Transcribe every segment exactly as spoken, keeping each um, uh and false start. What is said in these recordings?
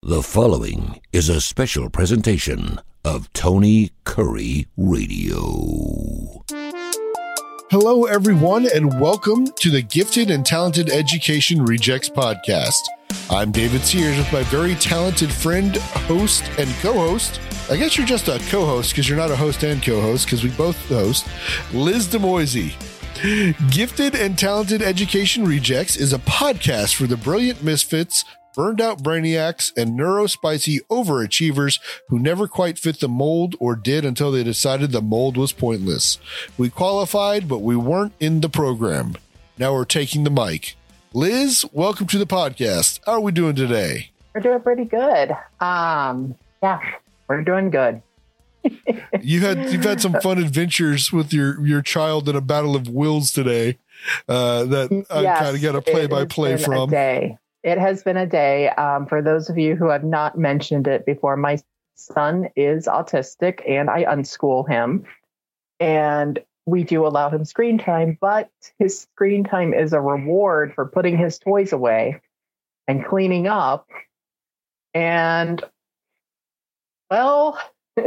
The following is a special presentation of Tony Curry Radio. Hello, everyone, and welcome to the Gifted and Talented Education Rejects podcast. I'm David Sears with my very talented friend, host, and co-host. I guess you're just a co-host because you're not a host and co-host because we both host, Liz DeMoisey. Gifted and Talented Education Rejects is a podcast for the brilliant misfits, burned out brainiacs, and neurospicy overachievers who never quite fit the mold or did until they decided the mold was pointless. We qualified, but we weren't in the program. Now we're taking the mic. Liz, welcome to the podcast. How are we doing today? We're doing pretty good. Um, yeah, we're doing good. you had you've had some fun adventures with your your child in a battle of wills today. Uh, that I yes, kind of got a play by play from. A day. It has been a day. Um, for those of you who have not mentioned it before, my son is autistic and I unschool him. And we do allow him screen time, but his screen time is a reward for putting his toys away and cleaning up. And, well,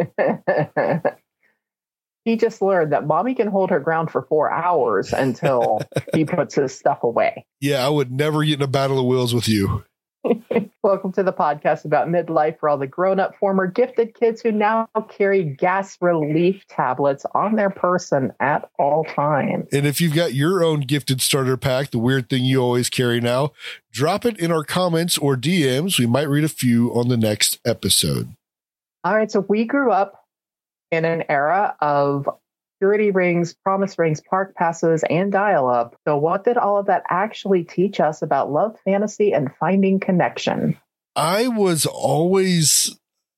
he just learned that mommy can hold her ground for four hours until he puts his stuff away. Yeah, I would never get in a battle of wills with you. Welcome to the podcast about midlife for all the grown-up former gifted kids who now carry gas relief tablets on their person at all times. And if you've got your own gifted starter pack, the weird thing you always carry now, drop it in our comments or D Ms. We might read a few on the next episode. All right, so we grew up in an era of security rings, promise rings, park passes, and dial-up. So what did all of that actually teach us about love, fantasy, and finding connection? I was always,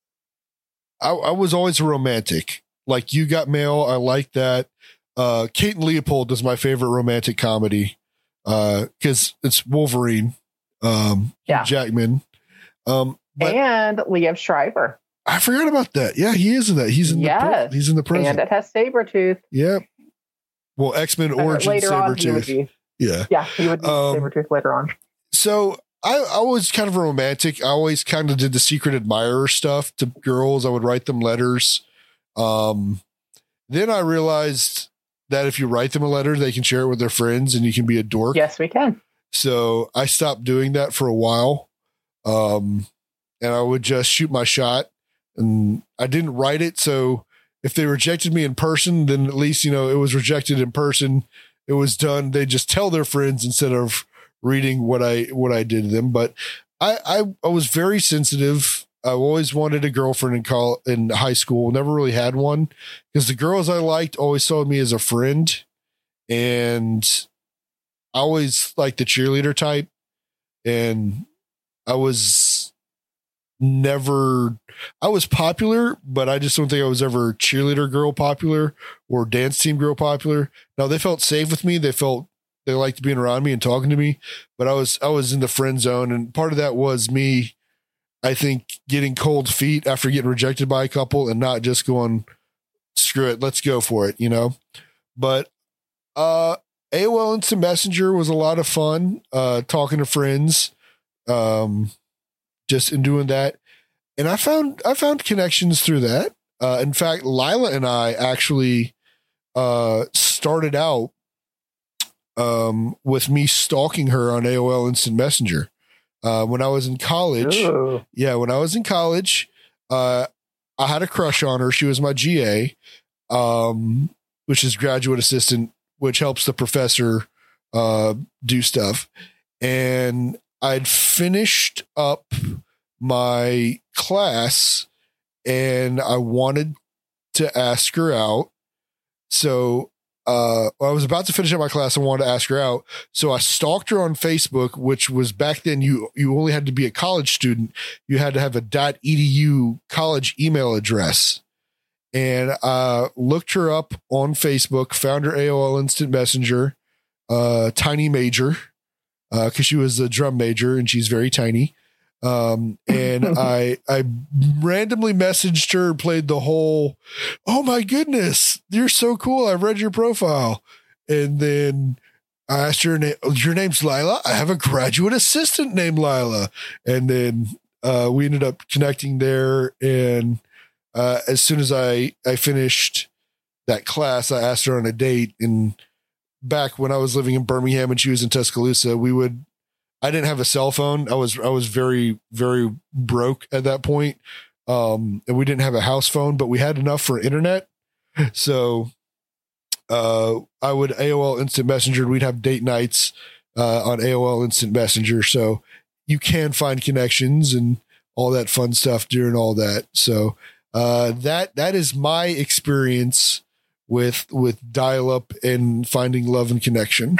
I, I was always a romantic. Like You Got Mail, I like that. Uh, Kate and Leopold is my favorite romantic comedy because uh, it's Wolverine, um, yeah. Jackman. Um, but, and Liev Schreiber. I forgot about that. Yeah, he is in that. He's in yes. the he's in the present. And it has Sabretooth. Yep. Well, X-Men Origins later Sabretooth. Yeah. Yeah, he would be um, Sabretooth later on. So I, I was kind of a romantic. I always kind of did the secret admirer stuff to girls. I would write them letters. Um, then I realized that if you write them a letter, they can share it with their friends and you can be a dork. Yes, we can. So I stopped doing that for a while. Um, and I would just shoot my shot. And I didn't write it. So if they rejected me in person, then at least, you know, it was rejected in person. It was done. They just tell their friends instead of reading what I, what I did to them. But I, I, I was very sensitive. I always wanted a girlfriend in college, in high school. Never really had one because the girls I liked always saw me as a friend. And I always liked the cheerleader type. And I was never, I was popular, but I just don't think I was ever cheerleader girl popular or dance team girl popular. Now they felt safe with me. They felt they liked being around me and talking to me, but I was, I was in the friend zone. And part of that was me, I think, getting cold feet after getting rejected by a couple and not just going, screw it, let's go for it, you know? But, uh, A O L Instant Messenger was a lot of fun, uh, talking to friends, um, just in doing that. And I found, I found connections through that. Uh, in fact, Lila and I actually, uh, started out, um, with me stalking her on A O L Instant Messenger. Uh, when I was in college. Ooh. Yeah. When I was in college, uh, I had a crush on her. She was my G A, um, which is graduate assistant, which helps the professor, uh, do stuff. And I'd finished up my class and I wanted to ask her out. So, uh, I was about to finish up my class and wanted to ask her out. So I stalked her on Facebook, which was back then you, you only had to be a college student. You had to have a .edu college email address. And, uh, looked her up on Facebook, found her A O L Instant Messenger, uh, tiny major. Uh, cause she was a drum major and she's very tiny. Um, and I, I randomly messaged her, played the whole, oh my goodness, you're so cool. I've read your profile. And then I asked her, your name's Lila. I have a graduate assistant named Lila. And then, uh, we ended up connecting there. And uh, as soon as I, I finished that class, I asked her on a date. And back when I was living in Birmingham and she was in Tuscaloosa, we would, I didn't have a cell phone. I was, I was very, very broke at that point. Um, and we didn't have a house phone, but we had enough for internet. So uh, I would A O L Instant Messenger. We'd have date nights uh, on A O L Instant Messenger. So you can find connections and all that fun stuff during all that. So uh, that that is my experience with with dial up and finding love and connection.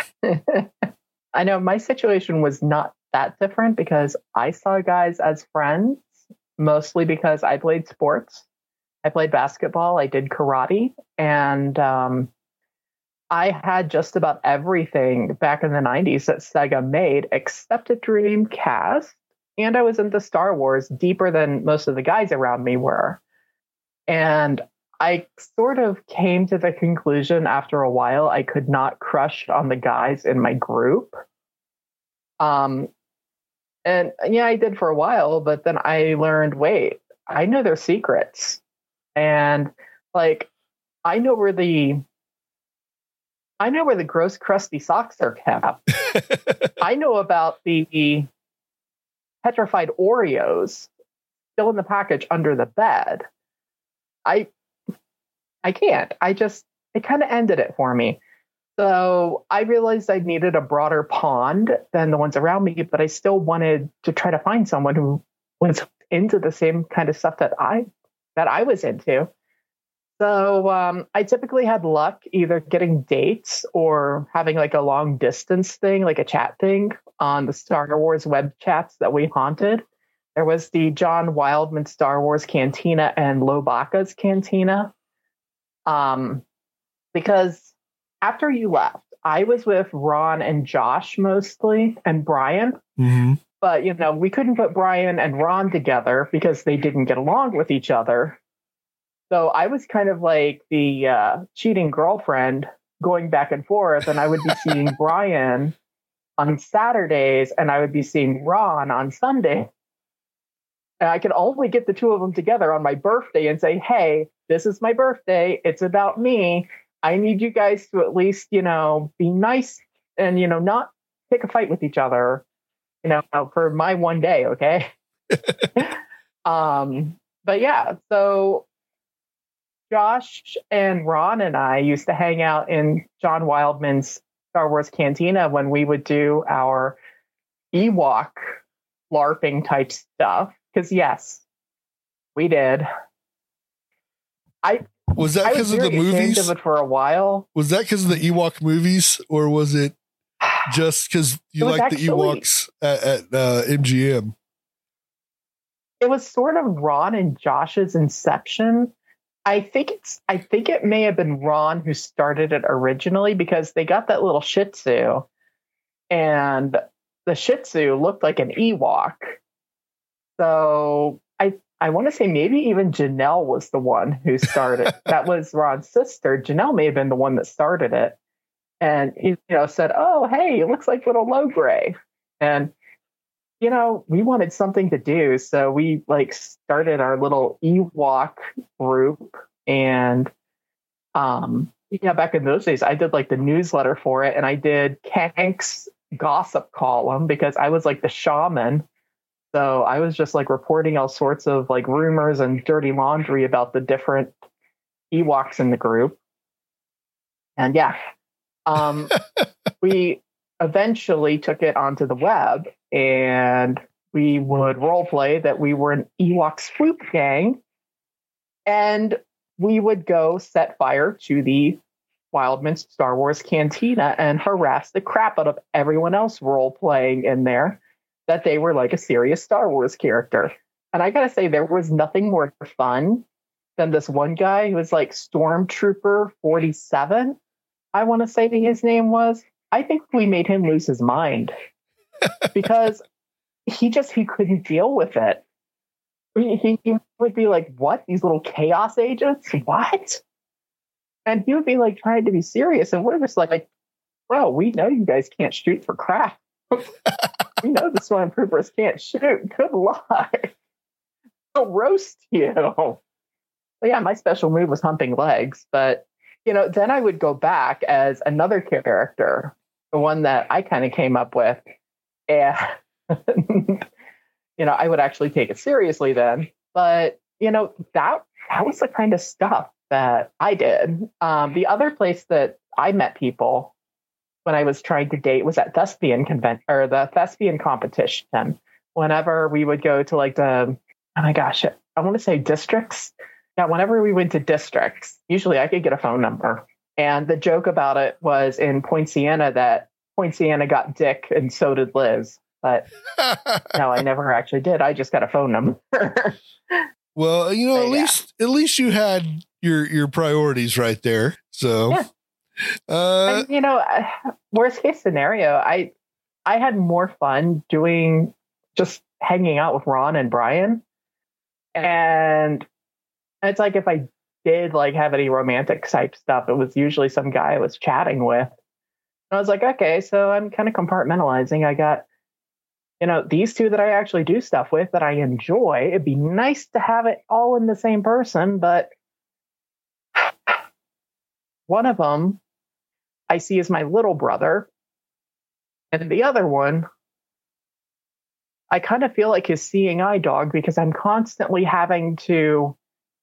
I know my situation was not that different because I saw guys as friends, mostly because I played sports. I played basketball, I did karate, and um, I had just about everything back in the nineties that Sega made except a Dreamcast, and I was into Star Wars deeper than most of the guys around me were. And I sort of came to the conclusion after a while I could not crush on the guys in my group. Um, and yeah, I did for a while, but then I learned, wait, I know their secrets. And like, I know where the, I know where the gross, crusty socks are kept. I know about the petrified Oreos still in the package under the bed. I, I can't. I just, it kind of ended it for me. So I realized I needed a broader pond than the ones around me, but I still wanted to try to find someone who was into the same kind of stuff that I that I was into. So um, I typically had luck either getting dates or having like a long distance thing, like a chat thing on the Star Wars web chats that we haunted. There was the John Wildman Star Wars Cantina and Lobaka's Cantina. Um, because after you left, I was with Ron and Josh mostly, and Brian. Mm-hmm. But, you know, we couldn't put Brian and Ron together because they didn't get along with each other. So I was kind of like the uh, cheating girlfriend going back and forth, and I would be seeing Brian on Saturdays, and I would be seeing Ron on Sunday. And I could only get the two of them together on my birthday and say, hey, this is my birthday. It's about me. I need you guys to at least, you know, be nice and, you know, not pick a fight with each other, you know, for my one day. Okay. um, but yeah, so Josh and Ron and I used to hang out in John Wildman's Star Wars Cantina when we would do our Ewok LARPing type stuff. Because yes, we did. I was that because of the movies? Of it for a while. Was that because of the Ewok movies, or was it just because you like the Ewoks at, at uh, M G M? It was sort of Ron and Josh's inception. I think it's. I think it may have been Ron who started it originally because they got that little Shih Tzu, and the Shih Tzu looked like an Ewok. So I. I want to say maybe even Janelle was the one who started. That was Ron's sister. Janelle may have been the one that started it. And, you know, said, oh, hey, it looks like little Logray. And, you know, we wanted something to do. So we like started our little Ewok group. And, um, yeah, back in those days, I did like the newsletter for it. And I did Kank's gossip column because I was like the shaman. So I was just like reporting all sorts of like rumors and dirty laundry about the different Ewoks in the group. And yeah, um, we eventually took it onto the web and we would role play that we were an Ewok swoop gang. And we would go set fire to the Wildman Star Wars Cantina and harass the crap out of everyone else role playing in there, that they were like a serious Star Wars character. And I gotta say, there was nothing more fun than this one guy who was like Stormtrooper forty-seven. I want to say that his name was. I think we made him lose his mind because he just, he couldn't deal with it. He, he would be like, what? These little chaos agents? What? And he would be like trying to be serious. And we're just like, bro, we know you guys can't shoot for crap. We know the Stormtroopers can't shoot. Good luck. I'll roast you. But yeah, my special move was humping legs. But, you know, then I would go back as another character, the one that I kind of came up with. And, you know, I would actually take it seriously then. But, you know, that that was the kind of stuff that I did. Um, the other place that I met people when I was trying to date was at thespian convent or the thespian competition. Whenever we would go to like the, oh my gosh, I want to say districts. Yeah, whenever we went to districts, usually I could get a phone number. And the joke about it was in Point Siena that Point Siena got Dick and so did Liz. But no, I never actually did. I just got a phone number. Well, you know, But, at yeah. least at least you had your your priorities right there. So, Yeah. uh, And, you know, uh, worst case scenario, I I had more fun doing just hanging out with Ron and Brian. And it's like if I did like have any romantic type stuff, it was usually some guy I was chatting with. And I was like, okay, so I'm kind of compartmentalizing. I got, you know, these two that I actually do stuff with that I enjoy. It'd be nice to have it all in the same person, but one of them I see as my little brother, and the other one I kind of feel like his seeing eye dog because I'm constantly having to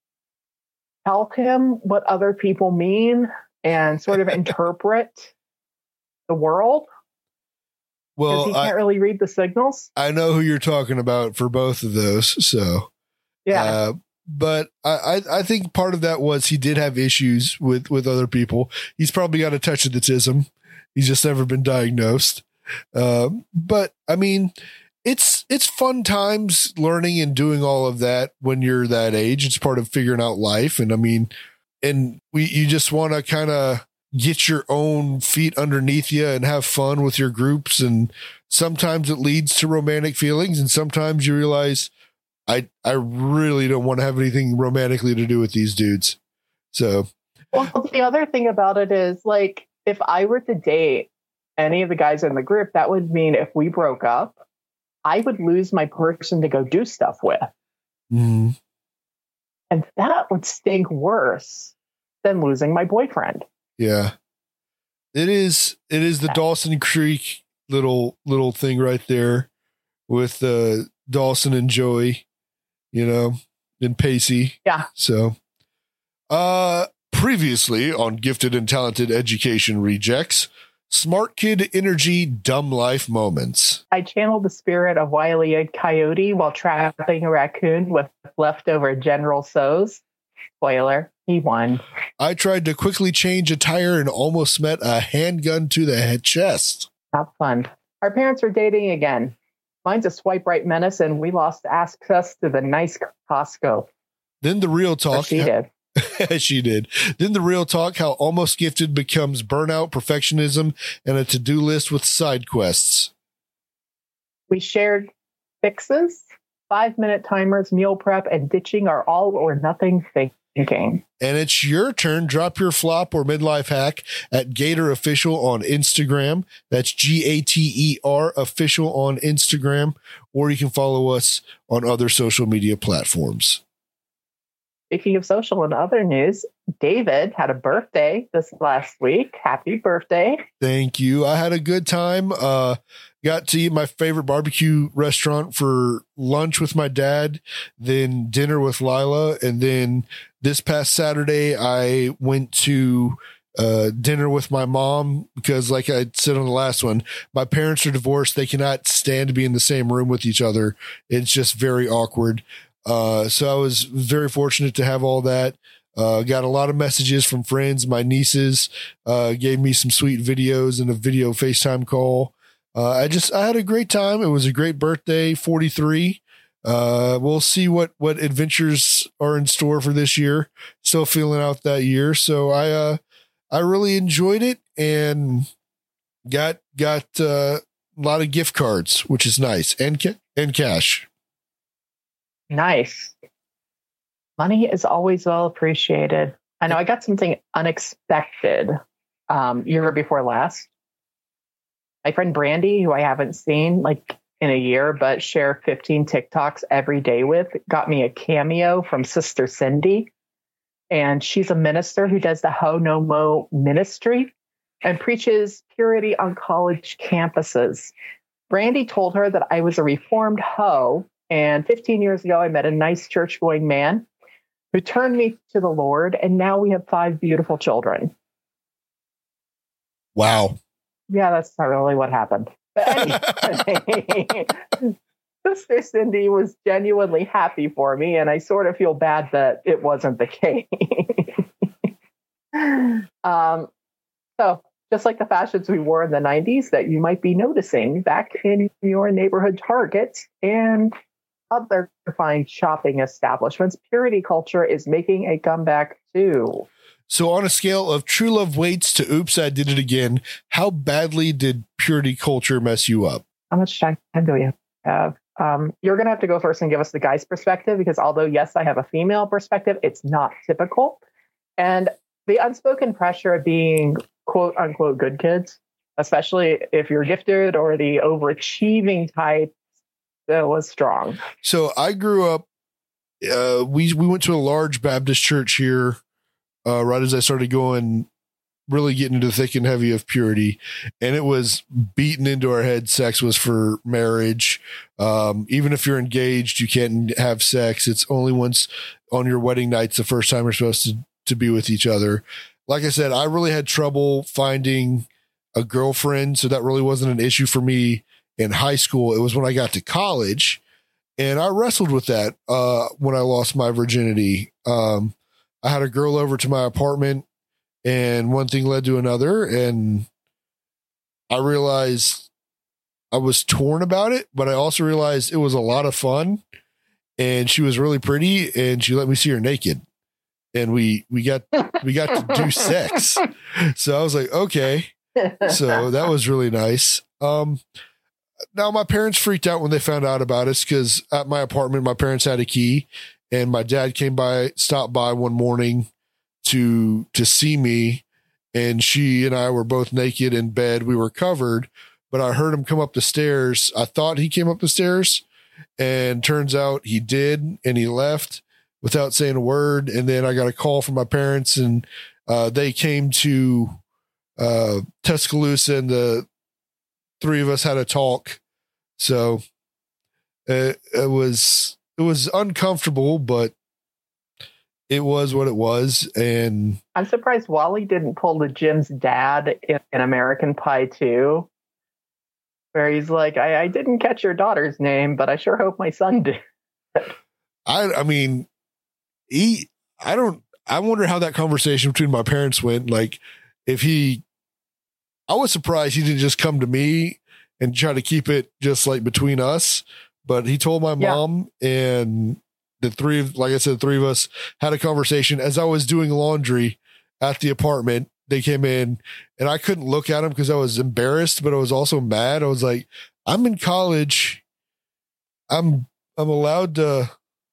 tell him what other people mean and sort of interpret the world. Because well, he can't I, really read the signals. I know who you're talking about for both of those. So, Yeah. uh, but I, I, I think part of that was he did have issues with, with other people. He's probably got a touch of autism. He's just never been diagnosed. Um, but I mean, it's, it's fun times learning and doing all of that when you're that age. It's part of figuring out life. And I mean, and we, you just want to kind of get your own feet underneath you and have fun with your groups. And sometimes it leads to romantic feelings. And sometimes you realize, I, I really don't want to have anything romantically to do with these dudes. So, Well, the other thing about it is, like, if I were to date any of the guys in the group, that would mean if we broke up, I would lose my person to go do stuff with. mm, And that would stink worse than losing my boyfriend. yeah, it is. It is the Dawson Creek little, little thing right there with uh, Dawson and Joey, you know, and Pacey. Yeah. So, uh, previously on Gifted and Talented Education Rejects, Smart Kid Energy Dumb Life Moments. I channeled the spirit of Wile E. Coyote while trapping a raccoon with leftover General So's. Spoiler, he won. I tried to quickly change a tire and almost met a handgun to the head chest. Not fun. Our parents are dating again. Mine's a swipe right menace, and we lost access to the nice Costco. Then the real Or talk. she did. She did. Then the real talk, how Almost Gifted becomes burnout, perfectionism, and a to-do list with side quests. We shared fixes, five-minute timers, meal prep, and ditching our all-or-nothing thinking. And it's your turn. Drop your flop or midlife hack at Gator Official on Instagram. That's G A T E R Official on Instagram. Or you can follow us on other social media platforms. Speaking of social and other news, David had a birthday this last week. Happy birthday. Thank you. I had a good time. Uh, got to eat my favorite barbecue restaurant for lunch with my dad, then dinner with Lila. And then this past Saturday, I went to uh, dinner with my mom because, like I said on the last one, my parents are divorced. They cannot stand to be in the same room with each other. It's just very awkward. Uh, so I was very fortunate to have all that. Uh, got a lot of messages from friends. My nieces, uh, gave me some sweet videos and a video FaceTime call. Uh, I just, I had a great time. It was a great birthday, forty-three. Uh, we'll see what, what adventures are in store for this year. Still feeling out that year. So I, uh, I really enjoyed it and got, got, uh, a lot of gift cards, which is nice, and, ca- and cash. Nice. Money is always well appreciated. I know I got something unexpected um, year before last. My friend Brandy, who I haven't seen, like in a year, but share fifteen TikToks every day with, got me a cameo from Sister Cindy. And she's a minister who does the Ho No Mo ministry and preaches purity on college campuses. Brandy told her that I was a reformed hoe. And fifteen years ago, I met a nice church-going man who turned me to the Lord. And now we have five beautiful children. Wow. Yeah, that's not really what happened. But anyway, Sister Cindy was genuinely happy for me, and I sort of feel bad that it wasn't the case. um, so, just like the fashions we wore in the nineties that you might be noticing back in your neighborhood Target and other fine shopping establishments, purity culture is making a comeback too. So on a scale of true love waits to oops, I did it again, how badly did purity culture mess you up? How much time do we have? Um, you're going to have to go first and give us the guy's perspective, because although, yes, I have a female perspective, it's not typical. And the unspoken pressure of being quote unquote good kids, especially if you're gifted or the overachieving type, that was strong. So I grew up, uh, we, we went to a large Baptist church here. Uh, right as I started going, really getting into the thick and heavy of purity, and it was beaten into our head. Sex was for marriage. Um, even if you're engaged, you can't have sex. It's only once on your wedding night's the first time you're supposed to, to be with each other. Like I said, I really had trouble finding a girlfriend. So that really wasn't an issue for me in high school. It was when I got to college, and I wrestled with that, uh, when I lost my virginity. Um, I had a girl over to my apartment, and one thing led to another. And I realized I was torn about it, but I also realized it was a lot of fun, and she was really pretty, and she let me see her naked, and we, we got, we got to do sex. So I was like, okay. So that was really nice. Um, now my parents freaked out when they found out about us, because at my apartment, my parents had a key. And my dad came by, stopped by one morning to, to see me. And she and I were both naked in bed. We were covered, but I heard him come up the stairs. I thought he came up the stairs, and turns out he did. And he left without saying a word. And then I got a call from my parents, and uh, they came to uh, Tuscaloosa, and the three of us had a talk. So uh, it was, It was uncomfortable, but it was what it was. And I'm surprised Wally didn't pull the Jim's dad in, in American Pie two, where he's like, I, I didn't catch your daughter's name, but I sure hope my son did. I, I mean, he, I don't, I wonder how that conversation between my parents went. Like, if he, I was surprised he didn't just come to me and try to keep it just like between us. But he told my mom, yeah. And the three of, like I said, the three of us had a conversation as I was doing laundry at the apartment. They came in, and I couldn't look at them because I was embarrassed, but I was also mad. I was like, I'm in college. I'm, I'm allowed to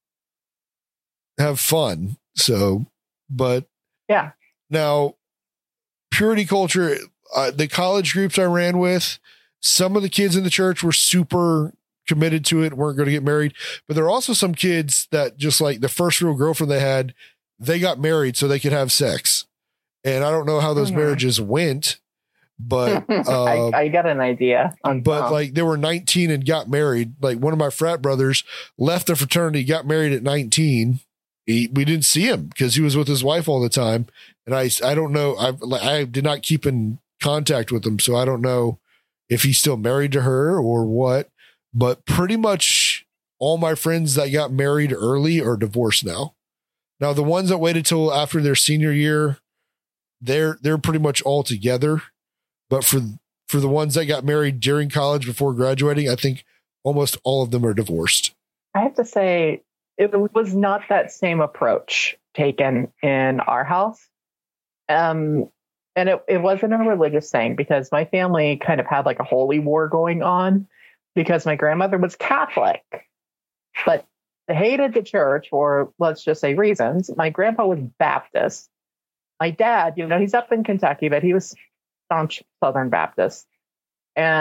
have fun. So, but yeah, now purity culture, uh, the college groups I ran with, some of the kids in the church were super committed to it, weren't going to get married, but there are also some kids that just like the first real girlfriend they had, they got married so they could have sex. And I don't know how those mm-hmm. marriages went, but uh, I, I got an idea. On, but um, like they were nineteen and got married. Like one of my frat brothers left the fraternity, got married at nineteen. He, we didn't see him because he was with his wife all the time. And I, I don't know. I, I did not keep in contact with him. So I don't know if he's still married to her or what. But pretty much all my friends that got married early are divorced now. Now, the ones that waited till after their senior year, they're they're pretty much all together. But for for the ones that got married during college before graduating, I think almost all of them are divorced. I have to say, it was not that same approach taken in our house. Um, and it, it wasn't a religious thing, because my family kind of had like a holy war going on. Because my grandmother was Catholic, but hated the church for, let's just say, reasons. My grandpa was Baptist. My dad, you know, he's up in Kentucky, but he was staunch Southern Baptist. And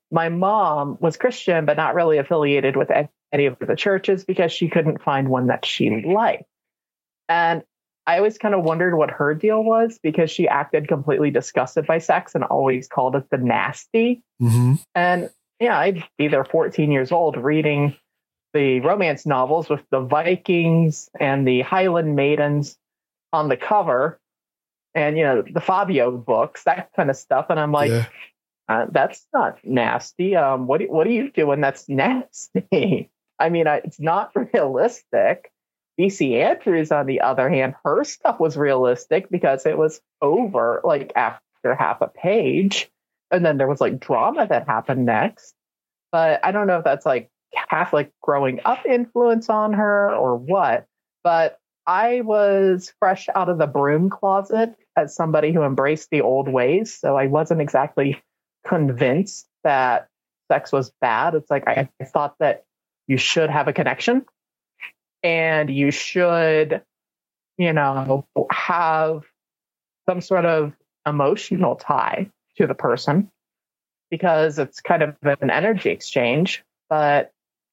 my mom was Christian, but not really affiliated with any of the churches because she couldn't find one that she liked. And I always kind of wondered what her deal was because she acted completely disgusted by sex and always called it the nasty. Mm-hmm. And yeah, I'd be there fourteen years old reading the romance novels with the Vikings and the Highland Maidens on the cover and, you know, the Fabio books, that kind of stuff. And I'm like, yeah. uh, that's not nasty. Um, what, what are you doing that's nasty? I mean, I, it's not realistic. B C Andrews, on the other hand, her stuff was realistic because it was over like after half a page. And then there was like drama that happened next. But I don't know if that's like Catholic growing up influence on her or what. But I was fresh out of the broom closet as somebody who embraced the old ways. So I wasn't exactly convinced that sex was bad. It's like I, I thought that you should have a connection. And you should, you know, have some sort of emotional tie to the person because it's kind of an energy exchange. But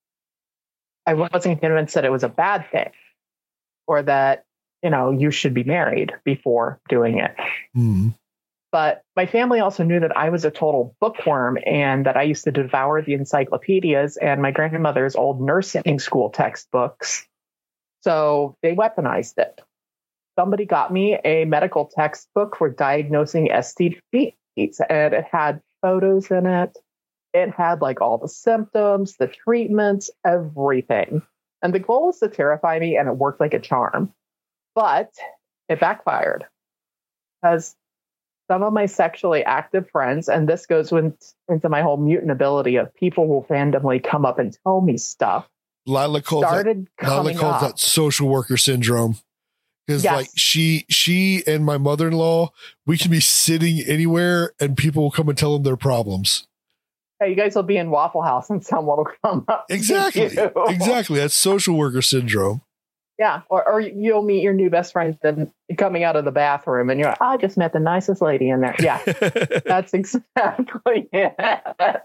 I wasn't convinced that it was a bad thing or that, you know, you should be married before doing it. Mm-hmm. But my family also knew that I was a total bookworm and that I used to devour the encyclopedias and my grandmother's old nursing school textbooks. So they weaponized it. Somebody got me a medical textbook for diagnosing S T Ds, and it had photos in it. It had like all the symptoms, the treatments, everything. And the goal was to terrify me, and it worked like a charm. But it backfired because some of my sexually active friends, and this goes with, into my whole mutant ability of people will randomly come up and tell me stuff. Lila calls, that, Lila calls that social worker syndrome. Because yes. like she, she and my mother-in-law, we can be sitting anywhere and people will come and tell them their problems. Hey, you guys will be in Waffle House and someone will come up. Exactly. Exactly. That's social worker syndrome. Yeah. Or, or you'll meet your new best friend then coming out of the bathroom and you're like, I just met the nicest lady in there. Yeah, that's exactly it.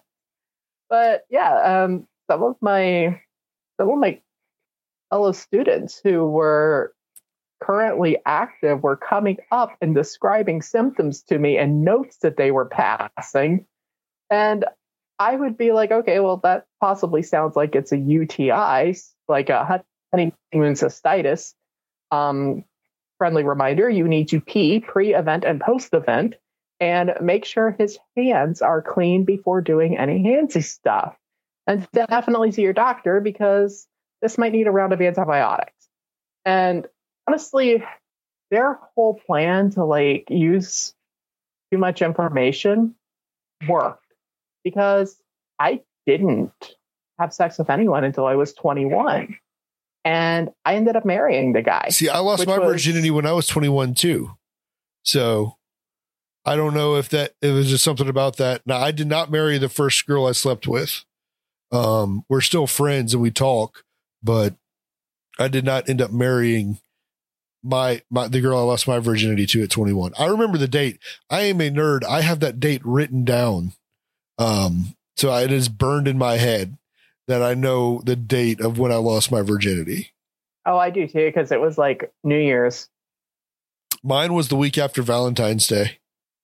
But yeah, um, some of my, some of my fellow students who were currently active were coming up and describing symptoms to me and notes that they were passing. And I would be like, okay, well, that possibly sounds like it's a U T I, like a honeymoon cystitis. Um, friendly reminder, you need to pee pre-event and post-event and make sure his hands are clean before doing any handsy stuff. And definitely see your doctor because this might need a round of antibiotics. And honestly, their whole plan to like use too much information worked because I didn't have sex with anyone until I was twenty-one. And I ended up marrying the guy. See, I lost my was, virginity when I was twenty-one too. So I don't know if that, it was just something about that. Now, I did not marry the first girl I slept with. Um, we're still friends and we talk, but I did not end up marrying my, my, the girl I lost my virginity to at twenty-one. I remember the date. I am a nerd. I have that date written down. Um, so it is burned in my head that I know the date of when I lost my virginity. Oh, I do too, because it was like New Year's. Mine was the week after Valentine's Day.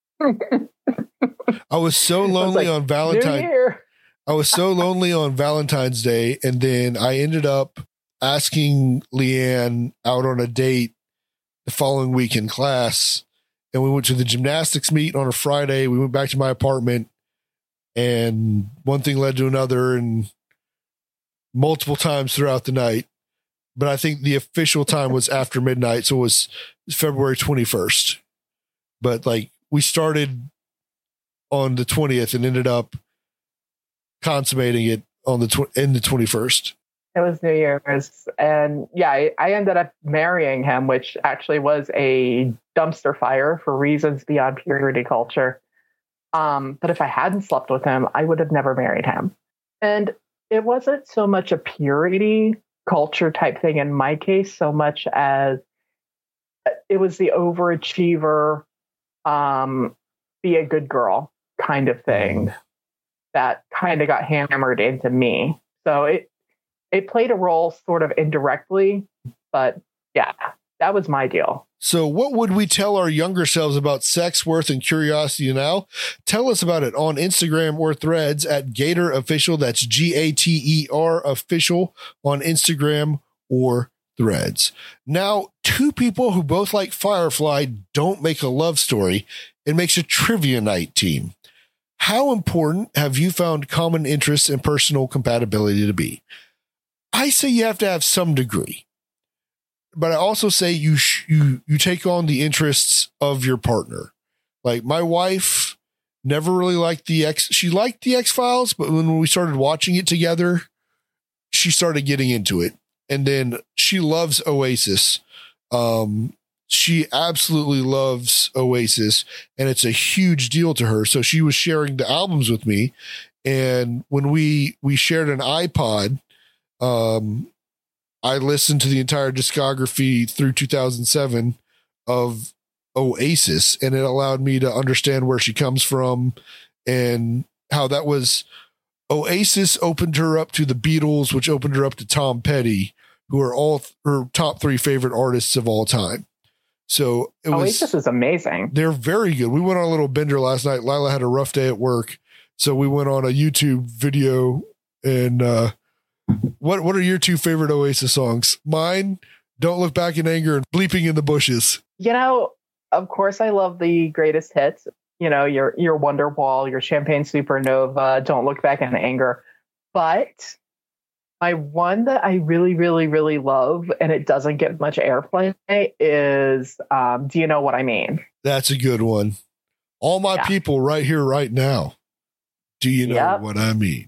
I was so lonely was like, on Valentine's. I was so lonely on Valentine's Day, and then I ended up asking Leanne out on a date the following week in class, and we went to the gymnastics meet on a Friday. We went back to my apartment, and one thing led to another, and multiple times throughout the night. But I think the official time was after midnight, so it was February twenty-first. But like we started on the twentieth and ended up consummating it on the tw- in the twenty-first. It was New Year's, and yeah, I, I ended up marrying him, which actually was a dumpster fire for reasons beyond purity culture. Um, but if I hadn't slept with him, I would have never married him. And it wasn't so much a purity culture type thing in my case, so much as it was the overachiever, um, be a good girl kind of thing. that kind of got hammered into me. So it it played a role sort of indirectly, but yeah, that was my deal. So what would we tell our younger selves about sex, worth, and curiosity now? Tell us about it on Instagram or Threads at Gator Official. That's G A T E R Official on Instagram or Threads. Now, two people who both like Firefly don't make a love story. It makes a trivia night team. How important have you found common interests and personal compatibility to be? I say you have to have some degree, but I also say you sh- you you take on the interests of your partner. Like my wife never really liked the X. She liked the X-Files, but when we started watching it together, she started getting into it. And then she loves Oasis. Um, she absolutely loves Oasis, and it's a huge deal to her. So she was sharing the albums with me. And when we, we shared an iPod, um, I listened to the entire discography through two thousand seven of Oasis, and it allowed me to understand where she comes from and how that was. Oasis opened her up to the Beatles, which opened her up to Tom Petty, who are all th- her top three favorite artists of all time. So it was, Oasis is amazing. They're very good. We went on a little bender last night. Lila had a rough day at work, so we went on a YouTube video. And uh, what what are your two favorite Oasis songs? Mine, "Don't Look Back in Anger" and "Bleeping in the Bushes." You know, of course, I love the greatest hits. You know, your your Wonderwall, your Champagne Supernova, "Don't Look Back in Anger." But my one that I really, really, really love, and it doesn't get much airplay, is um, "Do You Know What I Mean?" That's a good one. All my Yeah. people right here, right now. Do you know Yep. what I mean?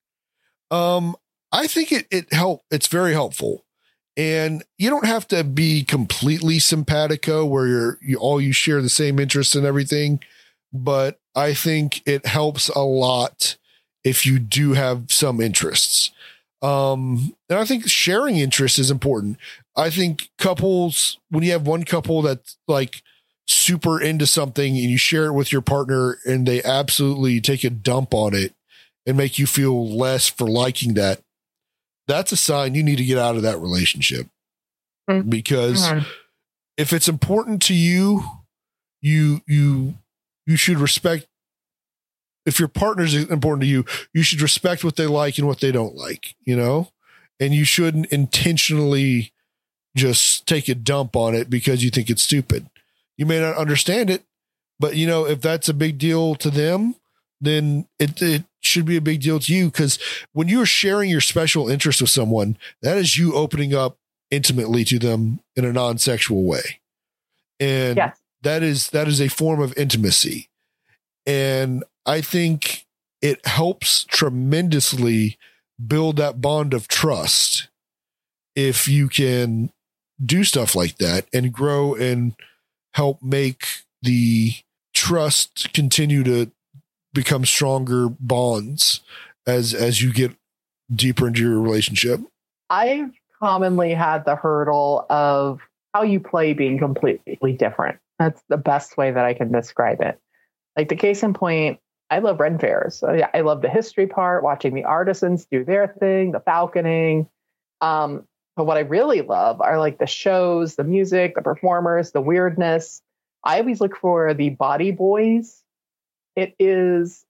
Um, I think it it help. It's very helpful. And you don't have to be completely simpatico where you're you all you share the same interests and everything. But I think it helps a lot if you do have some interests. Um, and I think sharing interests is important. I think couples, when you have one couple that's like super into something and you share it with your partner and they absolutely take a dump on it and make you feel less for liking that, that's a sign you need to get out of that relationship. Mm-hmm. Because mm-hmm. if it's important to you, you, you, you should respect. If your partner's important to you, you should respect what they like and what they don't like, you know, and you shouldn't intentionally just take a dump on it because you think it's stupid. You may not understand it, but you know, if that's a big deal to them, then it, it should be a big deal to you. Because when you're sharing your special interest with someone, that is you opening up intimately to them in a non-sexual way. And yes. that is, that is a form of intimacy. And I think it helps tremendously build that bond of trust if you can do stuff like that and grow and help make the trust continue to become stronger bonds as as you get deeper into your relationship. I've commonly had the hurdle of how you play being completely different. That's the best way that I can describe it. Like the case in point, I love Ren fairs. I love the history part, watching the artisans do their thing, the falconing. Um, but what I really love are like the shows, the music, the performers, the weirdness. I always look for the body boys. It is,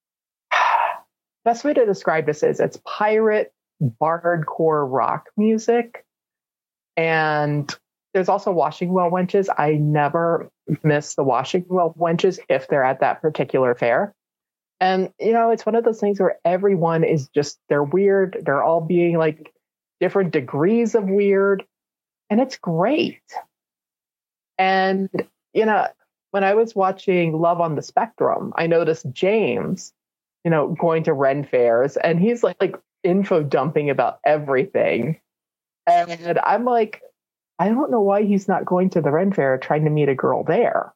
best way to describe this is it's pirate bardcore rock music. And there's also washing well wenches. I never miss the washing well wenches if they're at that particular fair. And, you know, it's one of those things where everyone is just, they're weird. They're all being like different degrees of weird. And it's great. And, you know, when I was watching Love on the Spectrum, I noticed James, you know, going to Ren fairs and he's like, like info dumping about everything. And I'm like, I don't know why he's not going to the Ren fair trying to meet a girl there.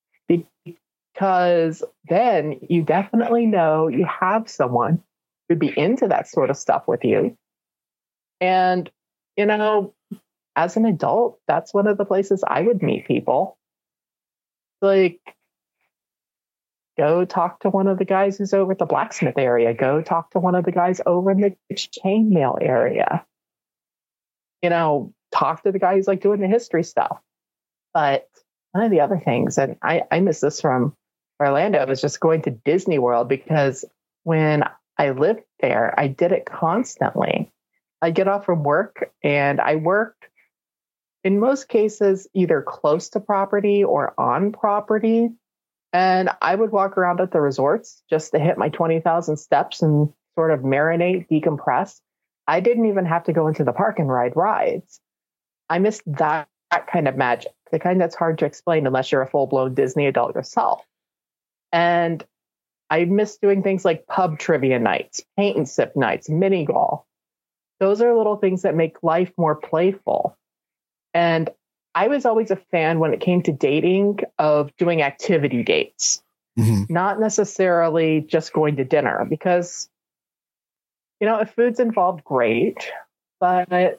Because then you definitely know you have someone who'd be into that sort of stuff with you. And, you know, as an adult, that's one of the places I would meet people. Like, Go talk to one of the guys who's over at the blacksmith area. Go talk to one of the guys over in the chainmail area. You know, talk to the guy who's like doing the history stuff. But one of the other things, and I, I miss this from Orlando, was just going to Disney World, because when I lived there, I did it constantly. I get off from work and I worked in most cases either close to property or on property. And I would walk around at the resorts just to hit my twenty thousand steps and sort of marinate, decompress. I didn't even have to go into the park and ride rides. I missed that, that kind of magic, the kind that's hard to explain unless you're a full-blown Disney adult yourself. And I miss doing things like pub trivia nights, paint and sip nights, mini golf. Those are little things that make life more playful. And I was always a fan when it came to dating of doing activity dates, mm-hmm. not necessarily just going to dinner, because, you know, if food's involved, great. But,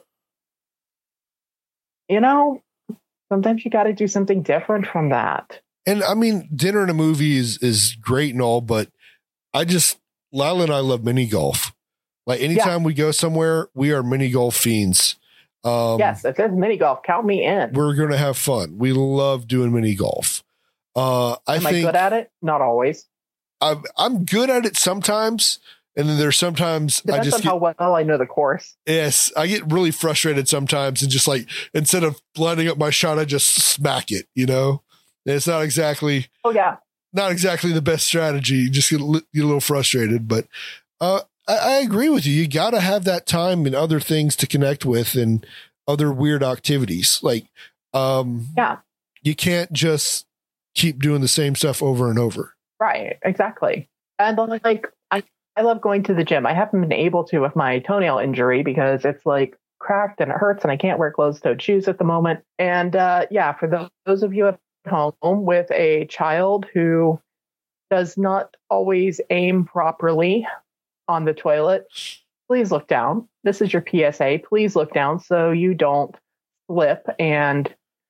you know, sometimes you got to do something different from that. And I mean, dinner and a movie is, is great and all, but I just, Lila and I love mini golf. Like anytime yeah. we go somewhere, we are mini golf fiends. Um, yes, if there's mini golf, count me in. We're going to have fun. We love doing mini golf. Uh, I Am think, I good at it? Not always. I'm, I'm good at it sometimes. And then there's sometimes Depends I just on get, how well I know the course. Yes, I get really frustrated sometimes and just like, instead of lining up my shot, I just smack it, you know? And it's not exactly, oh yeah, not exactly the best strategy. You just get a, li- get a little frustrated, but uh, I, I agree with you. You got to have that time and other things to connect with and other weird activities. Like, um, yeah, you can't just keep doing the same stuff over and over. Right. Exactly. And like, I, I love going to the gym. I haven't been able to with my toenail injury because it's like cracked and it hurts and I can't wear closed-toed shoes at the moment. And uh, yeah, for those, those of you at home with a child who does not always aim properly on the toilet, please look down. This is your P S A. Please look down so you don't slip and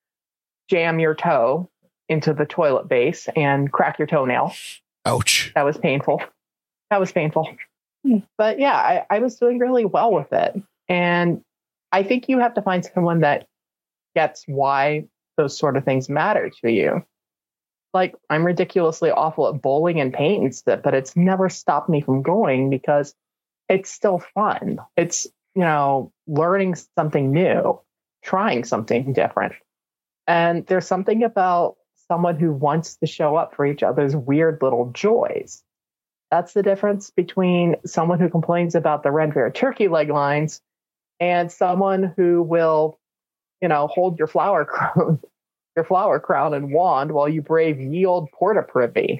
jam your toe into the toilet base and crack your toenail. Ouch. That was painful. That was painful. But yeah, I, I was doing really well with it. And I think you have to find someone that gets why those sort of things matter to you. Like, I'm ridiculously awful at bowling and paint and stuff, but it's never stopped me from going because it's still fun. It's, you know, learning something new, trying something different. And there's something about someone who wants to show up for each other's weird little joys. That's the difference between someone who complains about the Renfair turkey leg lines and someone who will, you know, hold your flower crown, your flower crown and wand while you brave ye old Porta Privy.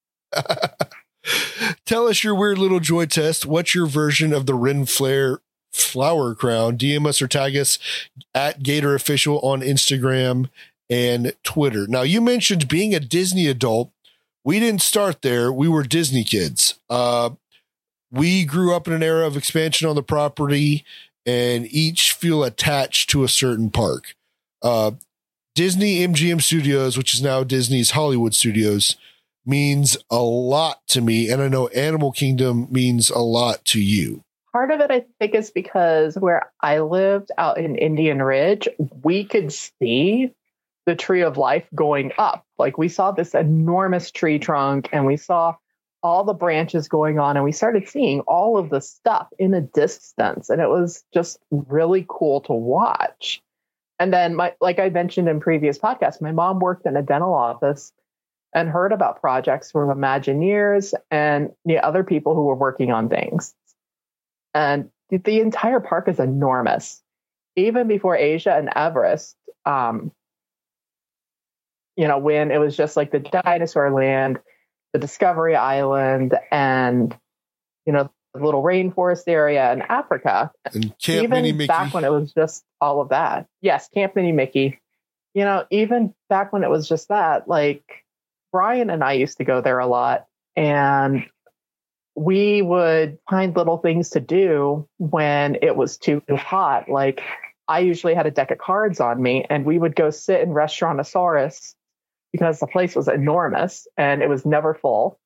Tell us your weird little joy test. What's your version of the Renfair flower crown? D M us or tag us at Gator Official on Instagram and Twitter. Now, you mentioned being a Disney adult. We didn't start there. We were Disney kids. Uh, we grew up in an era of expansion on the property and each feel attached to a certain park. Uh, Disney M G M Studios, which is now Disney's Hollywood Studios, means a lot to me. And I know Animal Kingdom means a lot to you. Part of it, I think, is because where I lived out in Indian Ridge, we could see the Tree of Life going up. Like, we saw this enormous tree trunk and we saw all the branches going on and we started seeing all of the stuff in a distance. And it was just really cool to watch. And then, my, like I mentioned in previous podcasts, my mom worked in a dental office and heard about projects from Imagineers and the other people who were working on things. And the entire park is enormous. Even before Asia and Everest, um, you know, when it was just like the dinosaur land, the Discovery Island, and, you know, the little rainforest area in Africa. And Camp even Mini Mickey. Back when it was just all of that. Yes, Camp Mini Mickey. You know, even back when it was just that, like, Brian and I used to go there a lot, and we would find little things to do when it was too hot. Like, I usually had a deck of cards on me, and we would go sit in Restaurantosaurus, because the place was enormous and it was never full.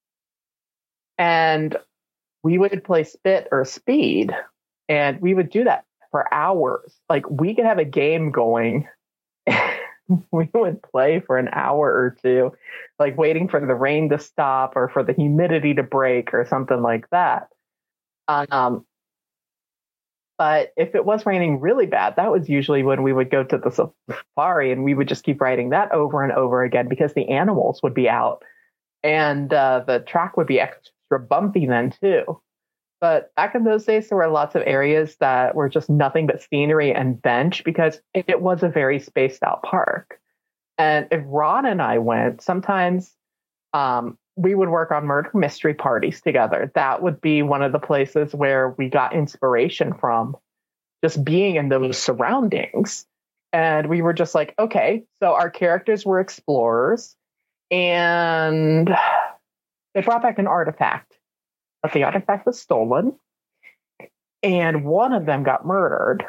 And we would play spit or speed, and we would do that for hours. Like, we could have a game going. We would play for an hour or two, like waiting for the rain to stop or for the humidity to break or something like that. Um, but if it was raining really bad, that was usually when we would go to the safari, and we would just keep riding that over and over again because the animals would be out, and uh, the track would be extra bumpy then too. But back in those days, there were lots of areas that were just nothing but scenery and bench because it was a very spaced out park. And if Ron and I went, sometimes um, we would work on murder mystery parties together. That would be one of the places where we got inspiration from, just being in those surroundings. And we were just like, okay, so our characters were explorers, and they brought back an artifact. But the artifact was stolen, and one of them got murdered.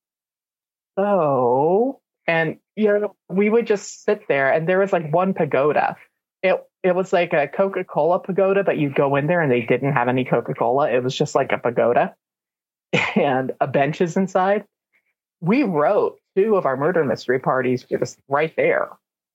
So, and you know, we would just sit there, and there was like one pagoda. It it was like a Coca-Cola pagoda, but you'd go in there and they didn't have any Coca-Cola. It was just like a pagoda and a benches inside. We wrote two of our murder mystery parties just right there.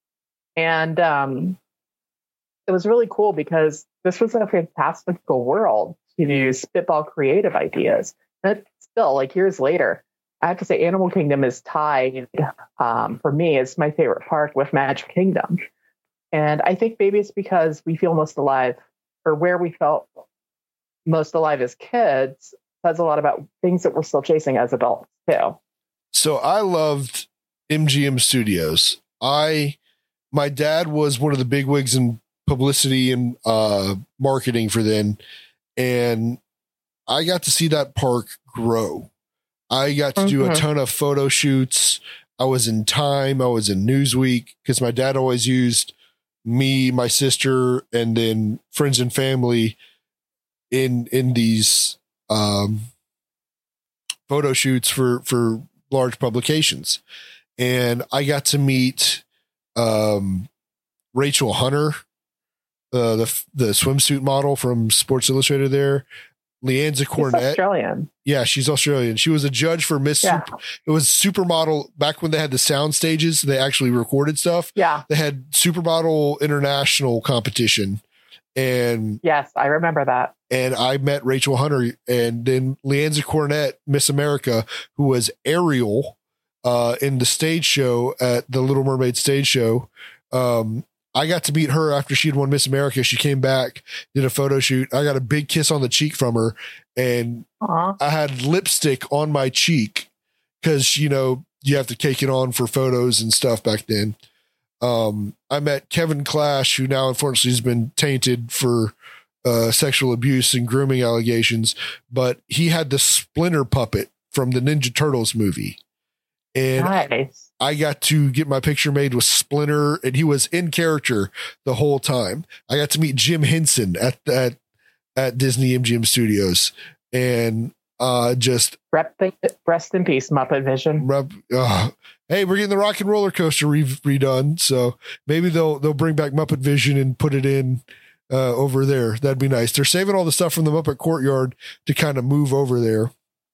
And um, it was really cool because this was a fantastical world to do spitball creative ideas. But still, like years later, I have to say Animal Kingdom is tied, um, for me, is my favorite park with Magic Kingdom. And I think maybe it's because we feel most alive, or where we felt most alive as kids says a lot about things that we're still chasing as adults too. So I loved M G M Studios. I, my dad was one of the bigwigs in publicity and uh, marketing for then. And I got to see that park grow. I got to mm-hmm. do a ton of photo shoots. I was in Time. I was in Newsweek because my dad always used me, my sister, and then friends and family in, in these um, photo shoots for, for large publications. And I got to meet um, Rachel Hunter, Uh, the the swimsuit model from Sports Illustrated there. Leanza Cornett. She's Australian. Yeah, she's Australian. She was a judge for Miss yeah. Super, it was Supermodel back when they had the sound stages. They actually recorded stuff. Yeah. They had Supermodel International competition. And yes, I remember that. And I met Rachel Hunter, and then Leanza Cornett, Miss America, who was Ariel uh, in the stage show at the Little Mermaid stage show. Um, I got to meet her after she'd won Miss America. She came back, did a photo shoot. I got a big kiss on the cheek from her, and Aww. I had lipstick on my cheek because, you know, you have to cake it on for photos and stuff back then. Um, I met Kevin Clash, who now unfortunately has been tainted for uh, sexual abuse and grooming allegations, but he had the Splinter puppet from the Ninja Turtles movie. And nice. I got to get my picture made with Splinter, and he was in character the whole time. I got to meet Jim Henson at at, at Disney M G M Studios, and uh, just rest in peace, Muppet Vision. Rep, uh, hey, we're getting the Rock and Roller Coaster re- redone, so maybe they'll they'll bring back Muppet Vision and put it in uh, over there. That'd be nice. They're saving all the stuff from the Muppet Courtyard to kind of move over there,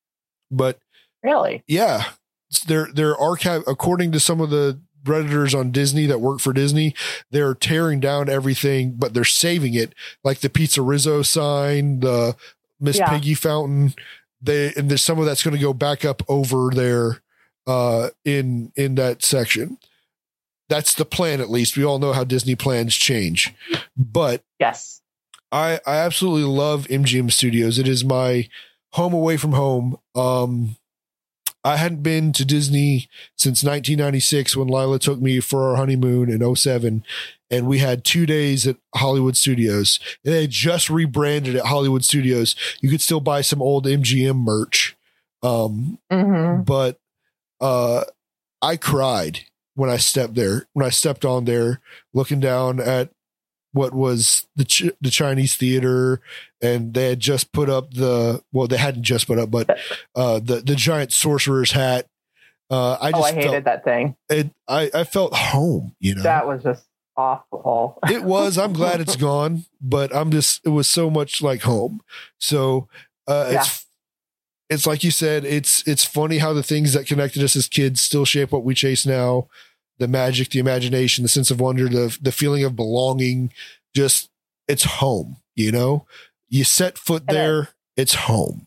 but really, yeah. Their their archive, according to some of the Redditors on Disney that work for Disney, they're tearing down everything, but they're saving it, like the Pizza Rizzo sign, the Miss yeah. Piggy fountain. They and there's some of that's going to go back up over there uh, in in that section. That's the plan, at least. We all know how Disney plans change, but yes, I I absolutely love M G M Studios. It is my home away from home. Um, I hadn't been to Disney since nineteen ninety-six when Lila took me for our honeymoon in oh seven, and we had two days at Hollywood Studios. And they had just rebranded at Hollywood Studios. You could still buy some old M G M merch. Um, mm-hmm. But uh, I cried when I stepped there, when I stepped on there, looking down at what was the Ch- the Chinese theater, and they had just put up the well, they hadn't just put up, but uh, the the giant sorcerer's hat. Uh, I just oh, I hated felt, that thing. It, I I felt home. You know, that was just awful. It was. I'm glad it's gone, but I'm just, it was so much like home. So uh, Yeah. it's, it's like you said, it's, it's funny how the things that connected us as kids still shape what we chase now. The magic, the imagination, the sense of wonder, the, the feeling of belonging, just it's home, you know, you set foot It there, is. it's home.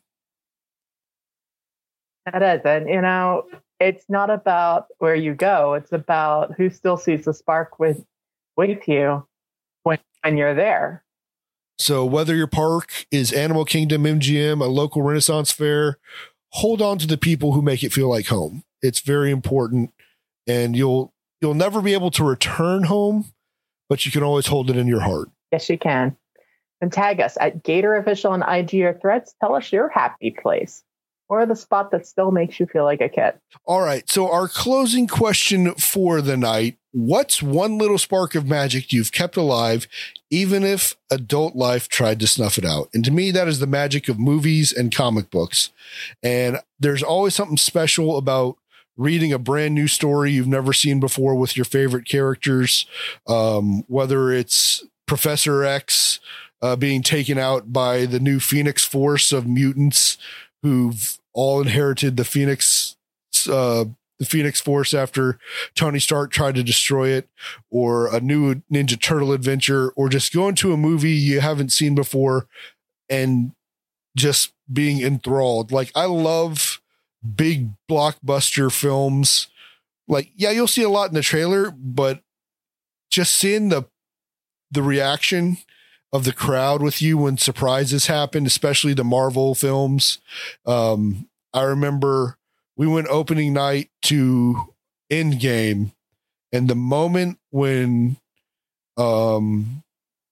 It is. And, you know, it's not about where you go. It's about who still sees the spark with, with you when, when you're there. So whether your park is Animal Kingdom, M G M, a local Renaissance fair, hold on to the people who make it feel like home. It's very important, and you'll, you'll never be able to return home, but you can always hold it in your heart. Yes, you can. And tag us at Gator Official on I G or Threads. Tell us your happy place or the spot that still makes you feel like a kid. All right. So our closing question for the night: what's one little spark of magic you've kept alive, even if adult life tried to snuff it out? And to me, that is the magic of movies and comic books. And there's always something special about reading a brand new story you've never seen before with your favorite characters, um, whether it's Professor X uh, being taken out by the new Phoenix Force of mutants who've all inherited the Phoenix, uh, the Phoenix Force after Tony Stark tried to destroy it, or a new Ninja Turtle adventure, or just going to a movie you haven't seen before and just being enthralled. Like, I love big blockbuster films. Like, yeah, you'll see a lot in the trailer, but just seeing the the reaction of the crowd with you when surprises happen, especially the Marvel films. Um, I remember we went opening night to Endgame, and the moment when um,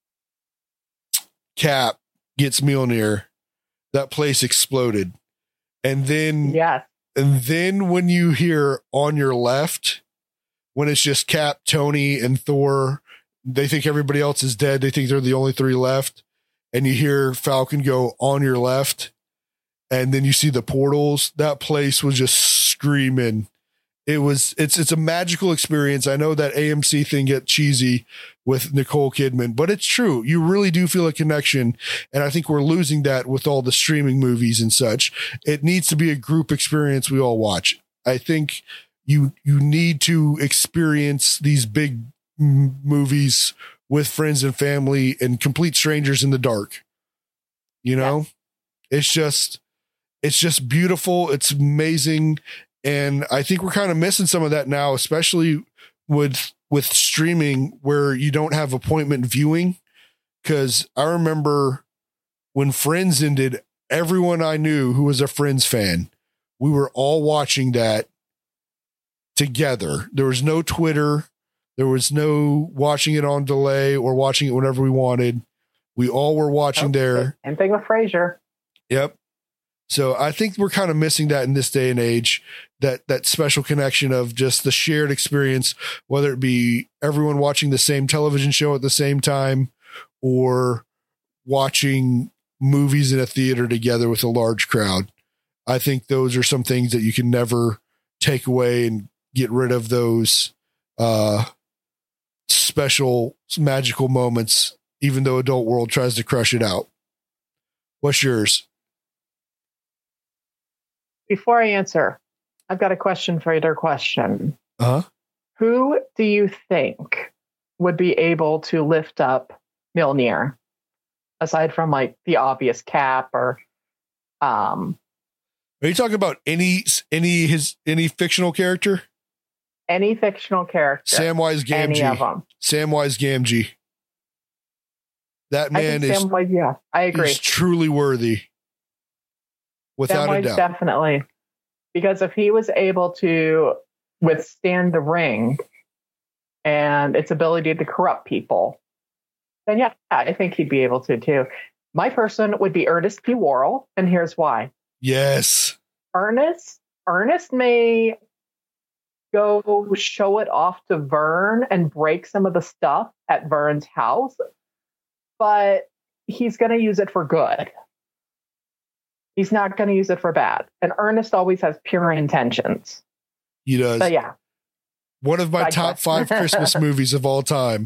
Cap gets Mjolnir, that place exploded. And then, Yes. and then when you hear on your left, when it's just Cap, Tony, and Thor, they think everybody else is dead. They think they're the only three left. And you hear Falcon go on your left, and then you see the portals. That place was just screaming. It was, it's, it's a magical experience. I know that A M C thing get cheesy with Nicole Kidman, but it's true. You really do feel a connection. And I think we're losing that with all the streaming movies and such. It needs to be a group experience we all watch. I think you, you need to experience these big m- movies with friends and family and complete strangers in the dark. You know, Yes. it's just, it's just beautiful. It's amazing. And I think we're kind of missing some of that now, especially with, with streaming where you don't have appointment viewing. Cause I remember when Friends ended, everyone I knew who was a Friends fan, we were all watching that together. There was no Twitter. There was no watching it on delay or watching it whenever we wanted. We all were watching Oh, there. Same thing with Frasier. Yep. So I think we're kind of missing that in this day and age, that, that special connection of just the shared experience, whether it be everyone watching the same television show at the same time or watching movies in a theater together with a large crowd. I think those are some things that you can never take away and get rid of those, uh, special magical moments, even though adult world tries to crush it out. What's yours? Before I answer, I've got a question for your question. Uh-huh. Who do you think would be able to lift up Mjolnir, aside from like the obvious Cap or um Are you talking about any any his any fictional character? any fictional character? Samwise Any of Gamgee. them. Samwise Gamgee. That I man think is, Samwise, yeah, I agree. is truly worthy. Without a Samwise doubt. definitely. Because if he was able to withstand the ring and its ability to corrupt people, then yeah, I think he'd be able to too. My person would be Ernest P. Worrell, and here's why. Yes. Ernest, Ernest may go show it off to Vern and break some of the stuff at Vern's house, but he's going to use it for good. He's not going to use it for bad. And Ernest always has pure intentions. He does. But yeah, One of my Side top quest. five Christmas movies of all time.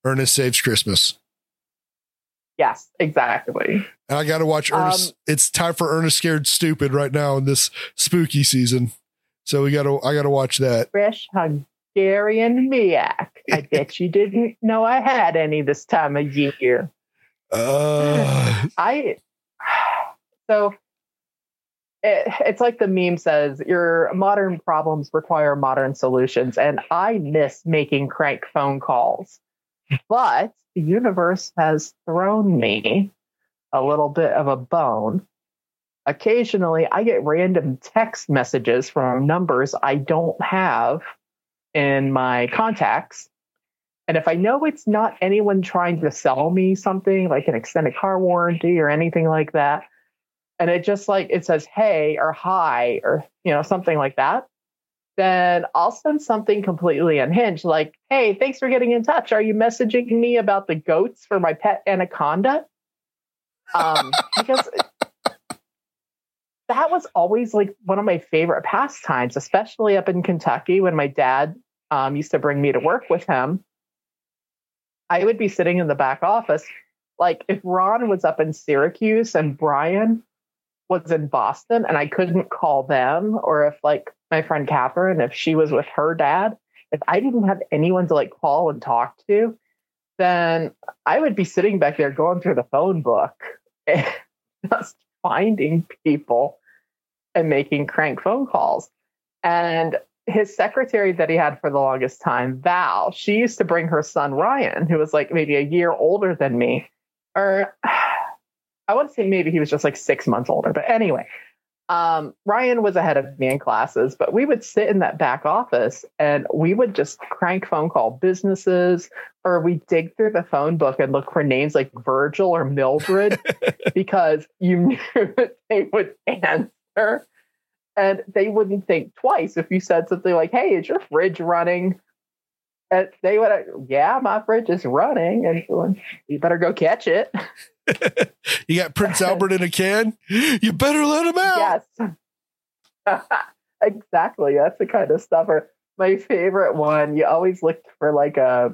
Ernest Saves Christmas. Yes, exactly. And I got to watch Ernest. Um, it's time for Ernest Scared Stupid right now in this spooky season. So we got to, I got to watch that. Fresh Hungarian Miak. I bet you didn't know I had any this time of year. Uh, I, so it, it's like the meme says, your modern problems require modern solutions. And I miss making crank phone calls, but the universe has thrown me a little bit of a bone. Occasionally, I get random text messages from numbers I don't have in my contacts. And if I know it's not anyone trying to sell me something like an extended car warranty or anything like that, and it just like, it says, hey, or hi, or, you know, something like that, then I'll send something completely unhinged. Like, hey, thanks for getting in touch. Are you messaging me about the goats for my pet anaconda? Um, because that was always like one of my favorite pastimes, especially up in Kentucky when my dad um, used to bring me to work with him. I would be sitting in the back office. Like if Ron was up in Syracuse and Brian was in Boston and I couldn't call them, or if like my friend Catherine, if she was with her dad, if I didn't have anyone to like call and talk to, then I would be sitting back there going through the phone book and just finding people and making crank phone calls. And his secretary that he had for the longest time, Val, she used to bring her son Ryan, who was like maybe a year older than me, or I want to say maybe he was just like six months older. But anyway, um, Ryan was ahead of me in classes, but we would sit in that back office and we would just crank phone call businesses, or we dig through the phone book and look for names like Virgil or Mildred because you knew that they would answer and they wouldn't think twice if you said something like, hey, is your fridge running? And they would, yeah, my fridge is running. And you better go catch it. You got Prince Albert in a can. You better let him out. Yes, exactly. That's the kind of stuff. Or my favorite one, you always looked for like a,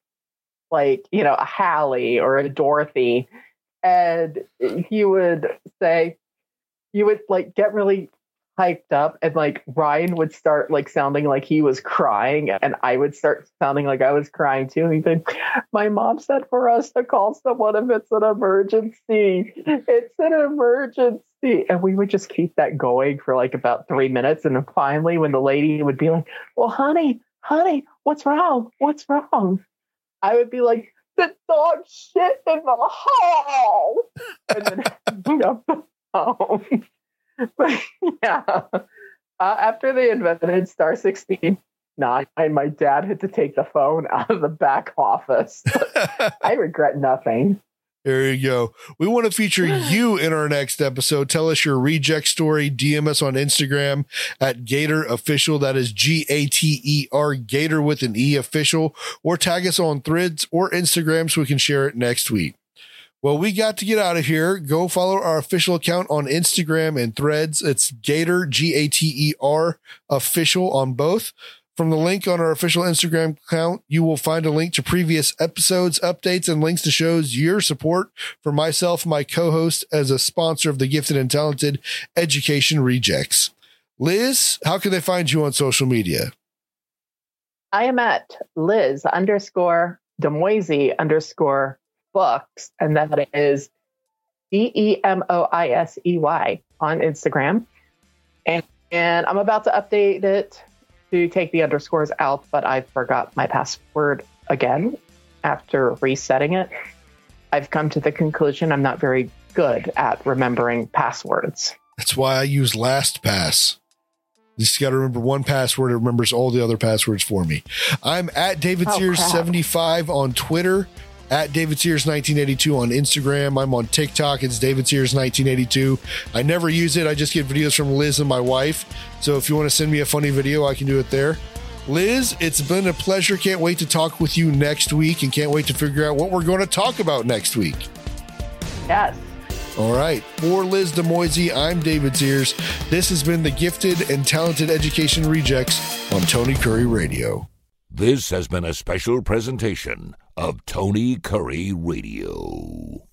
like, you know, a Hallie or a Dorothy. And you would say, you would like get really hyped up and like Ryan would start like sounding like he was crying and I would start sounding like I was crying too. He'd be, my mom said for us to call someone if it's an emergency. It's an emergency. And we would just keep that going for like about three minutes. And then finally when the lady would be like, well, honey, honey, what's wrong? What's wrong? I would be like, the dog shit in the hall. And then hang up the phone. But yeah, uh, after they invented Star sixteen nine, my dad had to take the phone out of the back office. I regret nothing. There you go. We want to feature you in our next episode. Tell us your reject story. D M us on Instagram at Gator Official. That is G A T E R, Gator with an E Official. Or tag us on Threads or Instagram so we can share it next week. Well, we got to get out of here. Go follow our official account on Instagram and Threads. It's Gator, G A T E R, Official on both. From the link on our official Instagram account, you will find a link to previous episodes, updates, and links to shows your support for myself and my co-host as a sponsor of the Gifted and Talented Education Rejects. Liz, how can they find you on social media? I am at Liz underscore Demoisey underscore books, and that is D E M O I S E Y on Instagram. And, and I'm about to update it to take the underscores out, but I forgot my password again after resetting it. I've come to the conclusion I'm not very good at remembering passwords. That's why I use LastPass. You just got to remember one password. It remembers all the other passwords for me. I'm at David Oh, Sears crap. seventy-five on Twitter. At David Sears nineteen eighty-two on Instagram. I'm on TikTok. It's David Sears nineteen eighty-two. I never use it. I just get videos from Liz and my wife. So if you want to send me a funny video, I can do it there. Liz, it's been a pleasure. Can't wait to talk with you next week and can't wait to figure out what we're going to talk about next week. Yes. All right. For Liz Demoisey, I'm David Sears. This has been the Gifted and Talented Education Rejects on Tony Curry Radio. This has been a special presentation of Tony Curry Radio.